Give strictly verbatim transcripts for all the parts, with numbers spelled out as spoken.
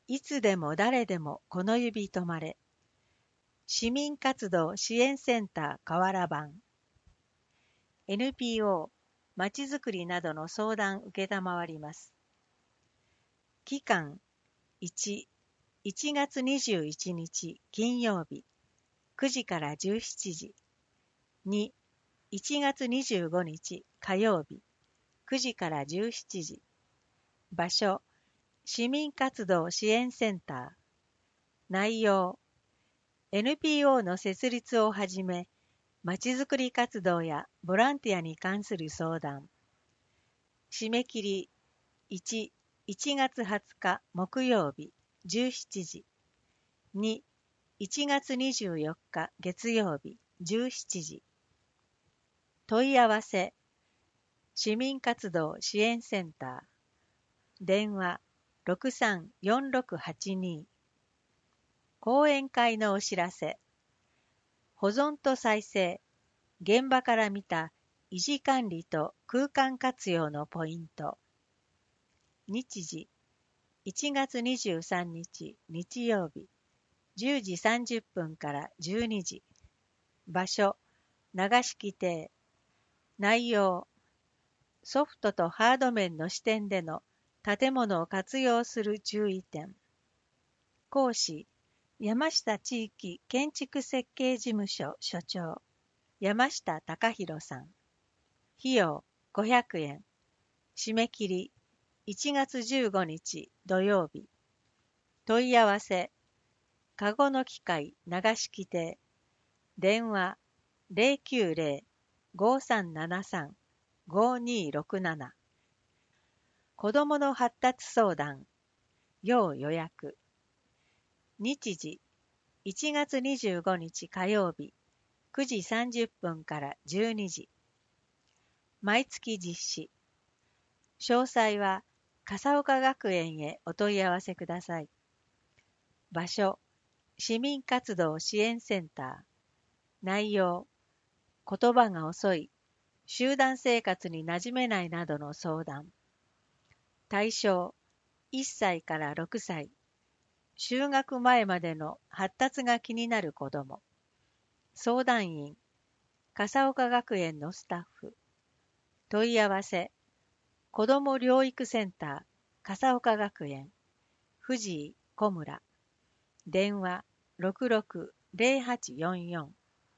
いつでも誰でもこの指止まれ。市民活動支援センター河原版。エヌピーオー、まちづくりなどの相談受けたまわります。期間いち、いちがつにじゅういちにち金曜日くじからじゅうしちじ。に、いちがつにじゅうごにち火曜日くじからじゅうしちじ。場所、市民活動支援センター。内容、エヌピーオー の設立をはじめ、まちづくり活動やボランティアに関する相談。締め切りいち、いちがつはつか木曜日じゅうしちじ。に、いちがつにじゅうよっか月曜日じゅうしちじ。問い合わせ、市民活動支援センター。電話 ろくさんよんろくはちに。講演会のお知らせ。保存と再生、現場から見た維持管理と空間活用のポイント。日時、いちがつにじゅうさんにち日曜日、じゅうじさんじゅっぷんからじゅうにじ。場所、流式亭。内容、ソフトとハード面の視点での建物を活用する注意点。講師、山下地域建築設計事務所所長、山下隆弘さん。費用ごひゃくえん。締め切りいちがつじゅうごにち土曜日。問い合わせ、かごの機械流式亭。電話 ゼロきゅうゼロ ごさんななさん ごにろくなな。子どもの発達相談、要予約。日時、いちがつにじゅうごにち火曜日、くじさんじゅっぷんからじゅうにじ。毎月実施。詳細は笠岡学園へお問い合わせください。場所、市民活動支援センター。内容、言葉が遅い、集団生活に馴染めないなどの相談。対象、いっさいからろくさい。就学前までの発達が気になる子ども。相談員、笠岡学園のスタッフ。問い合わせ、子ども療育センター、笠岡学園、藤井小村。電話ろくろく ゼロはちよんよん。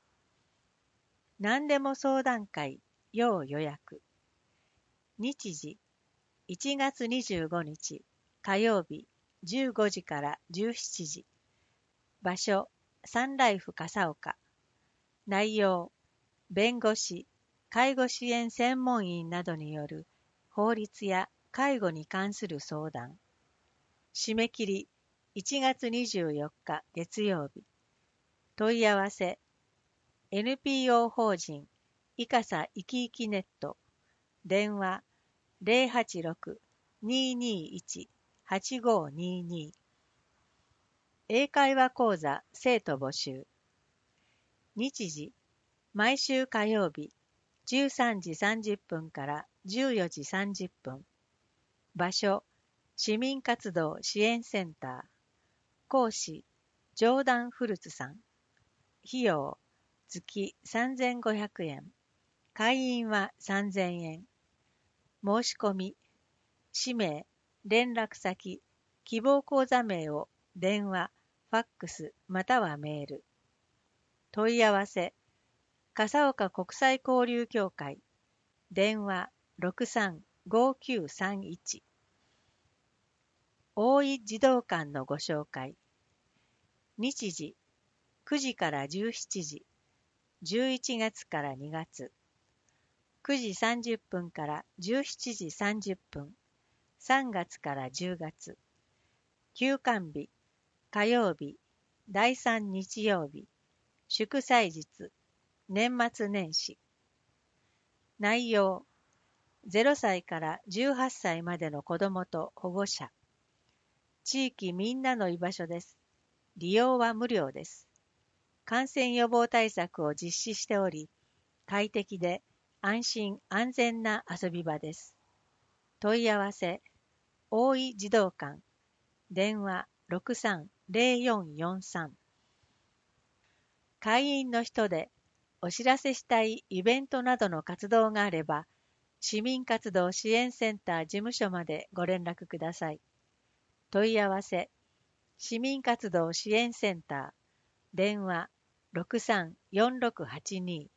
何でも相談会、要予約。日時、いちがつにじゅうごにち火曜日じゅうごじからじゅうしちじ。場所、サンライフ笠岡。内容、弁護士、介護支援専門員などによる法律や介護に関する相談。締め切りいちがつにじゅうよっか月曜日。問い合わせ、エヌピーオー 法人いかさいきいきネット。電話ゼロはちろく にーにーいち はちごにーにー。英会話講座生徒募集。日時、毎週火曜日じゅうさんじさんじゅっぷんからじゅうよじさんじゅっぷん。場所、市民活動支援センター。講師、ジョーダン・フルツさん。費用、月さんぜんごひゃくえん。会員はさんぜんえん。申し込み、氏名、連絡先、希望口座名を電話、ファックスまたはメール。問い合わせ、笠岡国際交流協会。電話ろくさん ごきゅうさんいち。大井児童館のご紹介。日時、くじからじゅうしちじ。じゅういちがつからにがつ。くじさんじゅっぷんからじゅうしちじさんじゅっぷん。さんがつからじゅうがつ。休館日、火曜日、だいさん日曜日、祝祭日、年末年始。内容、ゼロさいからじゅうはっさいまでの子どもと保護者。地域みんなの居場所です。利用は無料です。感染予防対策を実施しており、快適で安心安全な遊び場です。問い合わせ、大井児童館。電話ろくさんゼロよんよんさん。会員の人でお知らせしたいイベントなどの活動があれば、市民活動支援センター事務所までご連絡ください。問い合わせ、市民活動支援センター、電話 ろくさんよんろくはちに。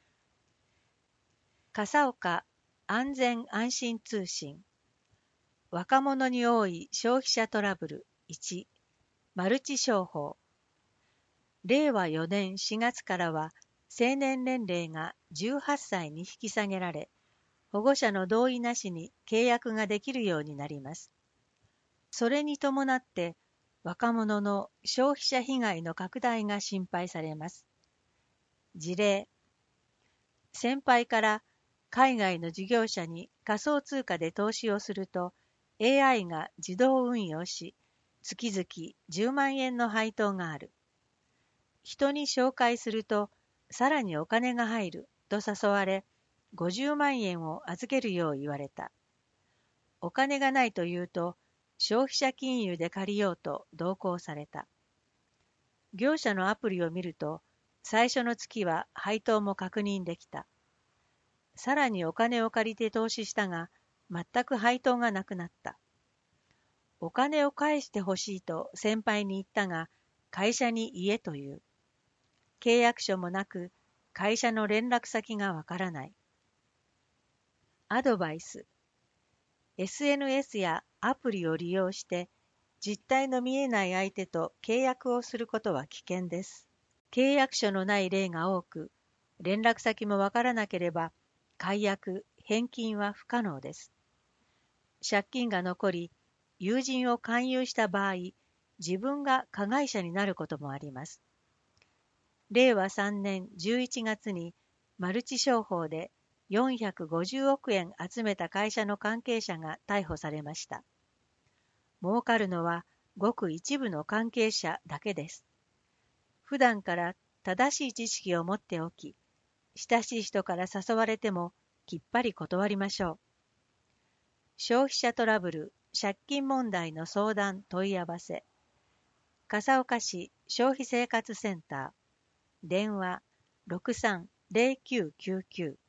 笠岡安全安心通信。若者に多い消費者トラブルいち、マルチ商法。れいわよねんしがつからは成年年齢がじゅうはっさいに引き下げられ、保護者の同意なしに契約ができるようになります。それに伴って若者の消費者被害の拡大が心配されます。事例、先輩から海外の事業者に仮想通貨で投資をすると エーアイ が自動運用し、月々じゅうまんえんの配当がある。人に紹介するとさらにお金が入ると誘われ、ごじゅうまんえんを預けるよう言われた。お金がないと言うと、消費者金融で借りようと同行された。業者のアプリを見ると、最初の月は配当も確認できた。さらにお金を借りて投資したが、全く配当がなくなった。お金を返してほしいと先輩に言ったが、会社に言えという。契約書もなく、会社の連絡先がわからない。アドバイス。エスエヌエス やアプリを利用して、実態の見えない相手と契約をすることは危険です。契約書のない例が多く、連絡先もわからなければ、解約、返金は不可能です。借金が残り、友人を勧誘した場合、自分が加害者になることもあります。れいわさんねんじゅういちがつにマルチ商法でよんひゃくごじゅうおくえん集めた会社の関係者が逮捕されました。儲かるのはごく一部の関係者だけです。普段から正しい知識を持っておき、親しい人から誘われてもきっぱり断りましょう。消費者トラブル、借金問題の相談問い合わせ。笠岡市消費生活センター。電話 ろくさんゼロきゅうきゅうきゅう。